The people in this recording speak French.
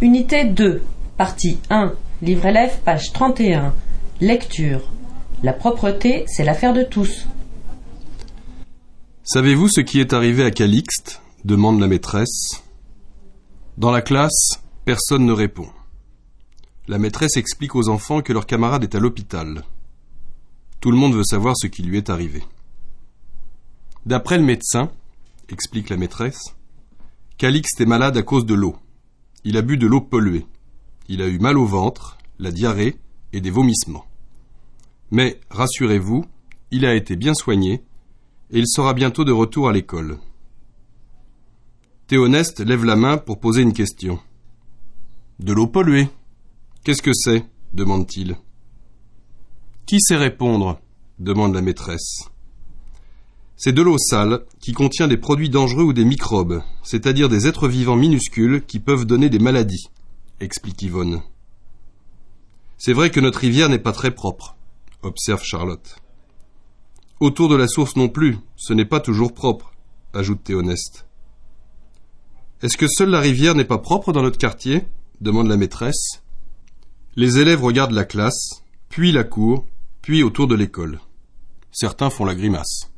Unité 2, partie 1, livre élève, page 31. Lecture. La propreté, c'est l'affaire de tous. Savez-vous ce qui est arrivé à Calixte ? Demande la maîtresse. Dans la classe, personne ne répond. La maîtresse explique aux enfants que leur camarade est à l'hôpital. Tout le monde veut savoir ce qui lui est arrivé. D'après le médecin, explique la maîtresse, Calixte est malade à cause de l'eau. Il a bu de l'eau polluée. Il a eu mal au ventre, la diarrhée et des vomissements. Mais, rassurez-vous, il a été bien soigné et il sera bientôt de retour à l'école. Théoneste lève la main pour poser une question. « De l'eau polluée. Qu'est-ce que c'est ?» demande-t-il. « Qui sait répondre ?» demande la maîtresse. « C'est de l'eau sale qui contient des produits dangereux ou des microbes, c'est-à-dire des êtres vivants minuscules qui peuvent donner des maladies, » explique Yvonne. « C'est vrai que notre rivière n'est pas très propre, » observe Charlotte. « Autour de la source non plus, ce n'est pas toujours propre, » ajoute Théoneste. « Est-ce que seule la rivière n'est pas propre dans notre quartier ?» demande la maîtresse. Les élèves regardent la classe, puis la cour, puis autour de l'école. Certains font la grimace.